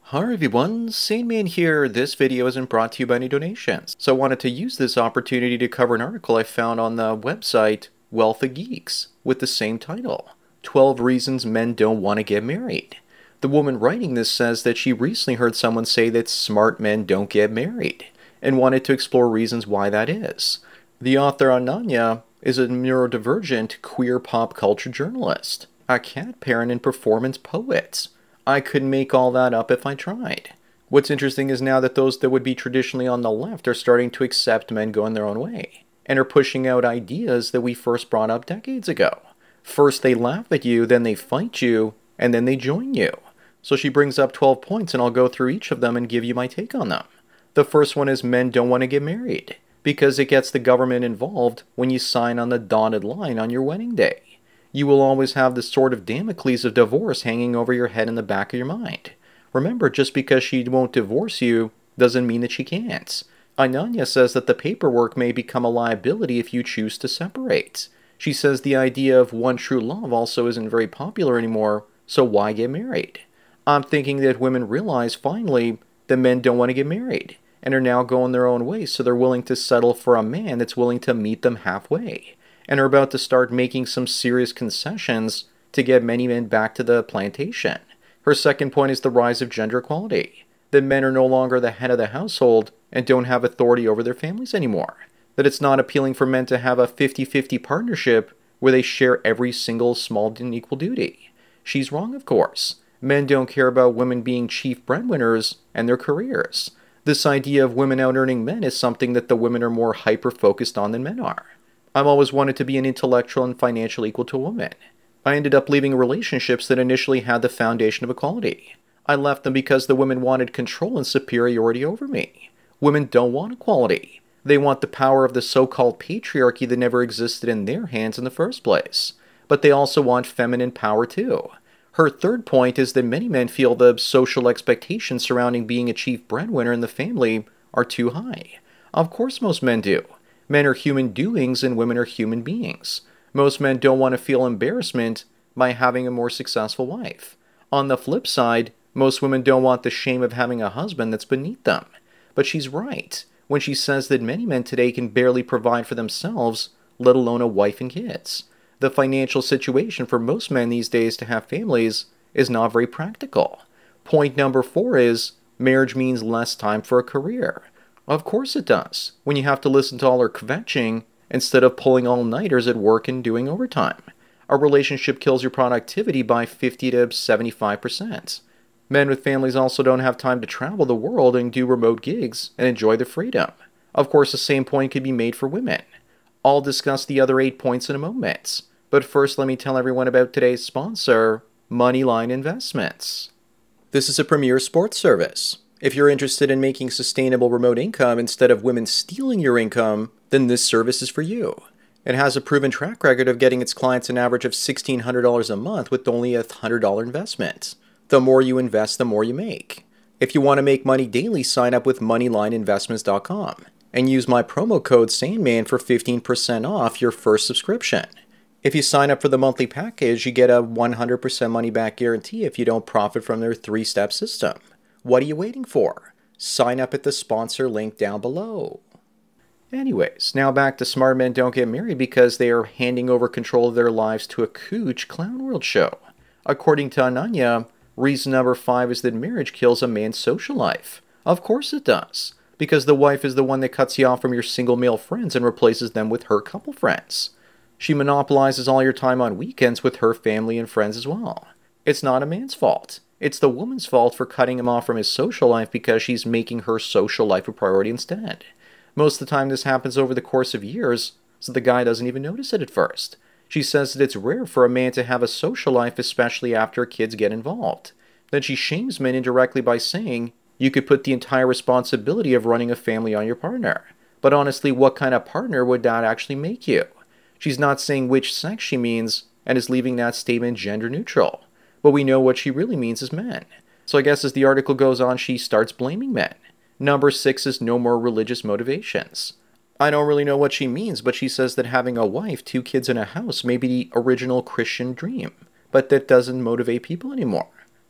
Hi everyone, Sandman here. This video isn't brought to you by any donations, so I wanted to use this opportunity to cover an article I found on the website Wealth of Geeks with the same title, 12 Reasons Men Don't Want to Get Married. The woman writing this says that she recently heard someone say that smart men don't get married, and wanted to explore reasons why that is. The author Ananya is a neurodivergent queer pop culture journalist, a cat parent and performance poet. I couldn't make all that up if I tried. What's interesting is now that those that would be traditionally on the left are starting to accept men going their own way, and are pushing out ideas that we first brought up decades ago. First they laugh at you, then they fight you, and then they join you. So she brings up 12 points, and I'll go through each of them and give you my take on them. The first one is men don't want to get married, because it gets the government involved when you sign on the dotted line on your wedding day. You will always have the sword of Damocles of divorce hanging over your head in the back of your mind. Remember, just because she won't divorce you doesn't mean that she can't. Ananya says that the paperwork may become a liability if you choose to separate. She says the idea of one true love also isn't very popular anymore, so why get married? I'm thinking that women realize finally that men don't want to get married, and are now going their own way, so they're willing to settle for a man that's willing to meet them halfway, and are about to start making some serious concessions to get many men back to the plantation. Her second point is the rise of gender equality, that men are no longer the head of the household and don't have authority over their families anymore, that it's not appealing for men to have a 50-50 partnership where they share every single small and equal duty. She's wrong, of course. Men don't care about women being chief breadwinners and their careers. This idea of women out-earning men is something that the women are more hyper-focused on than men are. I've always wanted to be an intellectual and financial equal to a woman. I ended up leaving relationships that initially had the foundation of equality. I left them because the women wanted control and superiority over me. Women don't want equality. They want the power of the so-called patriarchy that never existed in their hands in the first place. But they also want feminine power too. Her third point is that many men feel the social expectations surrounding being a chief breadwinner in the family are too high. Of course most men do. Men are human doings and women are human beings. Most men don't want to feel embarrassment by having a more successful wife. On the flip side, most women don't want the shame of having a husband that's beneath them. But she's right when she says that many men today can barely provide for themselves, let alone a wife and kids. The financial situation for most men these days to have families is not very practical. Point number 4 is marriage means less time for a career. Of course it does, when you have to listen to all her kvetching instead of pulling all-nighters at work and doing overtime. A relationship kills your productivity by 50 to 75%. Men with families also don't have time to travel the world and do remote gigs and enjoy their freedom. Of course, the same point could be made for women. I'll discuss the other 8 points in a moment, but first let me tell everyone about today's sponsor, Moneyline Investments. This is a premier sports service. If you're interested in making sustainable remote income instead of women stealing your income, then this service is for you. It has a proven track record of getting its clients an average of $1,600 a month with only a $100 investment. The more you invest, the more you make. If you want to make money daily, sign up with MoneylineInvestments.com and use my promo code Sandman for 15% off your first subscription. If you sign up for the monthly package, you get a 100% money-back guarantee if you don't profit from their 3-step system. What are you waiting for? Sign up at the sponsor link down below. Anyways, now back to smart men don't get married because they are handing over control of their lives to a Cooch Clown World show. According to Ananya, reason number 5 is that marriage kills a man's social life. Of course it does, because the wife is the one that cuts you off from your single male friends and replaces them with her couple friends. She monopolizes all your time on weekends with her family and friends as well. It's not a man's fault. It's the woman's fault for cutting him off from his social life because she's making her social life a priority instead. Most of the time this happens over the course of years, so the guy doesn't even notice it at first. She says that it's rare for a man to have a social life, especially after kids get involved. Then she shames men indirectly by saying, you could put the entire responsibility of running a family on your partner. But honestly, what kind of partner would that actually make you? She's not saying which sex she means, and is leaving that statement gender neutral. But we know what she really means is men. So I guess as the article goes on, she starts blaming men. Number 6 is no more religious motivations. I don't really know what she means, but she says that having a wife, 2 kids, and a house may be the original Christian dream, but that doesn't motivate people anymore.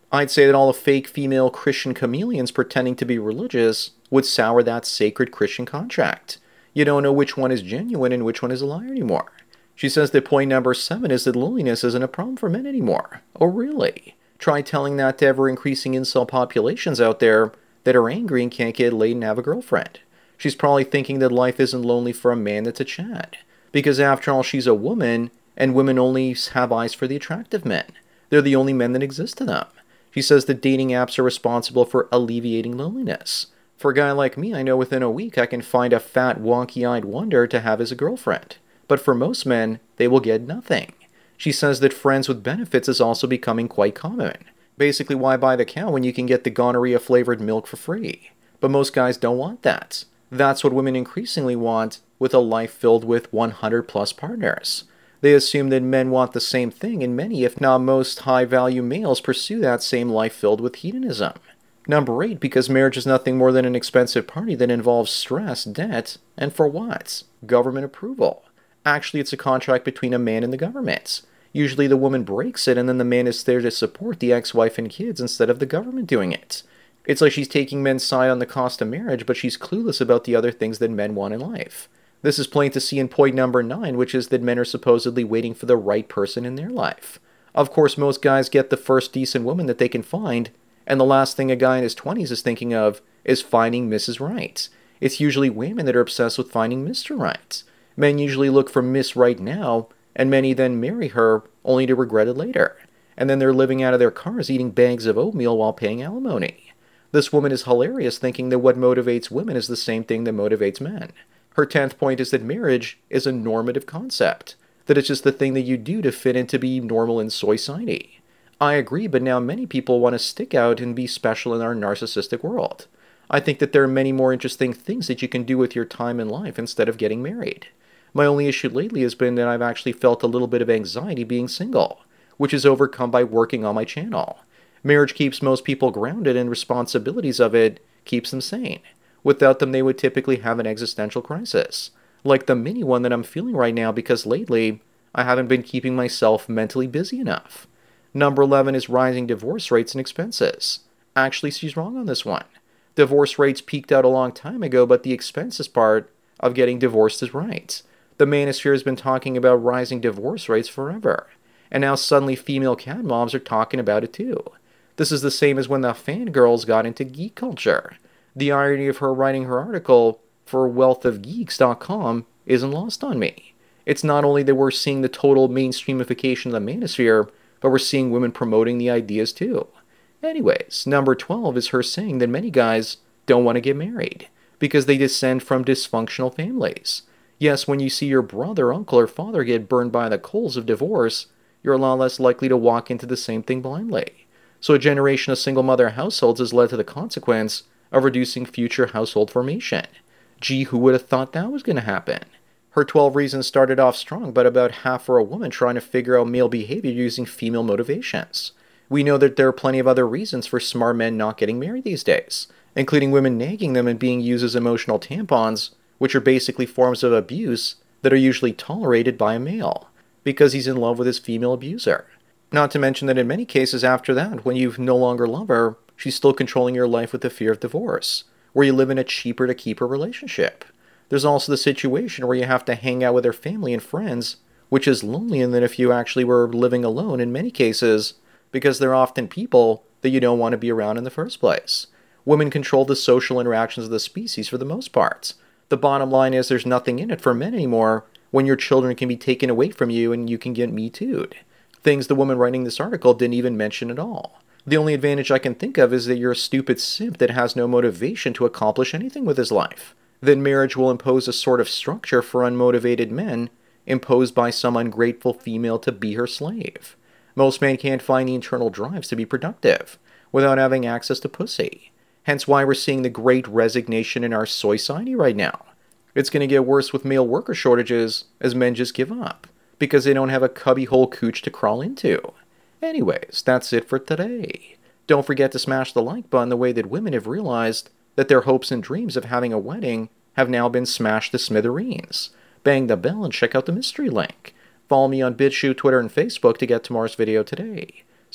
I'd say that all the fake female Christian chameleons pretending to be religious would sour that sacred Christian contract. You don't know which one is genuine and which one is a lie anymore. She says that point number 7 is that loneliness isn't a problem for men anymore. Oh, really? Try telling that to ever-increasing incel populations out there that are angry and can't get laid and have a girlfriend. She's probably thinking that life isn't lonely for a man that's a Chad. Because after all, she's a woman, and women only have eyes for the attractive men. They're the only men that exist to them. She says that dating apps are responsible for alleviating loneliness. For a guy like me, I know within a week I can find a fat, wonky-eyed wonder to have as a girlfriend. But for most men, they will get nothing. She says that friends with benefits is also becoming quite common. Basically, why buy the cow when you can get the gonorrhea-flavored milk for free? But most guys don't want that. That's what women increasingly want with a life filled with 100-plus partners. They assume that men want the same thing, and many, if not most, high-value males pursue that same life filled with hedonism. Number 8, because marriage is nothing more than an expensive party that involves stress, debt, and for what? Government approval. Actually, it's a contract between a man and the government. Usually the woman breaks it and then the man is there to support the ex-wife and kids instead of the government doing it. It's like she's taking men's side on the cost of marriage, but she's clueless about the other things that men want in life. This is plain to see in point number 9, which is that men are supposedly waiting for the right person in their life. Of course, most guys get the first decent woman that they can find, and the last thing a guy in his 20s is thinking of is finding Mrs. Right. It's usually women that are obsessed with finding Mr. Right. Men usually look for Miss Right now, and many then marry her only to regret it later. And then they're living out of their cars eating bags of oatmeal while paying alimony. This woman is hilarious, thinking that what motivates women is the same thing that motivates men. Her 10th point is that marriage is a normative concept, that it's just the thing that you do to fit in to be normal in society. I agree, but now many people want to stick out and be special in our narcissistic world. I think that there are many more interesting things that you can do with your time in life instead of getting married. My only issue lately has been that I've actually felt a little bit of anxiety being single, which is overcome by working on my channel. Marriage keeps most people grounded, and responsibilities of it keeps them sane. Without them, they would typically have an existential crisis, like the mini one that I'm feeling right now because lately I haven't been keeping myself mentally busy enough. Number 11 is rising divorce rates and expenses. Actually, she's wrong on this one. Divorce rates peaked out a long time ago, but the expenses part of getting divorced is right. The manosphere has been talking about rising divorce rates forever, and now suddenly female cat moms are talking about it too. This is the same as when the fangirls got into geek culture. The irony of her writing her article for wealthofgeeks.com isn't lost on me. It's not only that we're seeing the total mainstreamification of the manosphere, but we're seeing women promoting the ideas too. Anyways, number 12 is her saying that many guys don't want to get married because they descend from dysfunctional families. Yes, when you see your brother, uncle, or father get burned by the coals of divorce, you're a lot less likely to walk into the same thing blindly. So a generation of single-mother households has led to the consequence of reducing future household formation. Gee, who would have thought that was going to happen? Her 12 reasons started off strong, but about half for a woman trying to figure out male behavior using female motivations. We know that there are plenty of other reasons for smart men not getting married these days, including women nagging them and being used as emotional tampons, which are basically forms of abuse that are usually tolerated by a male, because he's in love with his female abuser. Not to mention that in many cases after that, when you no longer love her, she's still controlling your life with the fear of divorce, where you live in a cheaper-to-keep-her relationship. There's also the situation where you have to hang out with her family and friends, which is lonelier than if you actually were living alone in many cases, because they're often people that you don't want to be around in the first place. Women control the social interactions of the species for the most part. The bottom line is there's nothing in it for men anymore when your children can be taken away from you and you can get Me Too'd. Things the woman writing this article didn't even mention at all. The only advantage I can think of is that you're a stupid simp that has no motivation to accomplish anything with his life. Then marriage will impose a sort of structure for unmotivated men, imposed by some ungrateful female to be her slave. Most men can't find the internal drives to be productive without having access to pussy. Hence why we're seeing the great resignation in our society right now. It's going to get worse with male worker shortages as men just give up, because they don't have a cubbyhole cooch to crawl into. Anyways, that's it for today. Don't forget to smash the like button the way that women have realized that their hopes and dreams of having a wedding have now been smashed to smithereens. Bang the bell and check out the mystery link. Follow me on BitChute, Twitter, and Facebook to get tomorrow's video today.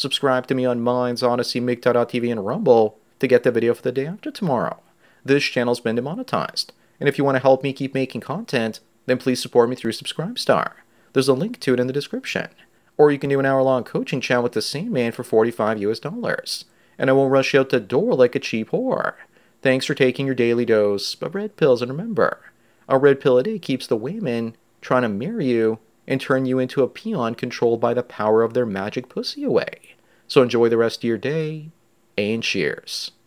Subscribe to me on Minds, Odyssey, MGTOW.tv, and Rumble to get the video for the day after tomorrow. This channel's been demonetized, and if you want to help me keep making content, then please support me through Subscribestar. There's a link to it in the description. Or you can do an hour-long coaching chat with the Sandman for $45 and I won't rush you out the door like a cheap whore. Thanks for taking your daily dose of red pills, and remember, a red pill a day keeps the women trying to marry you and turn you into a peon controlled by the power of their magic pussy away. So enjoy the rest of your day, and cheers.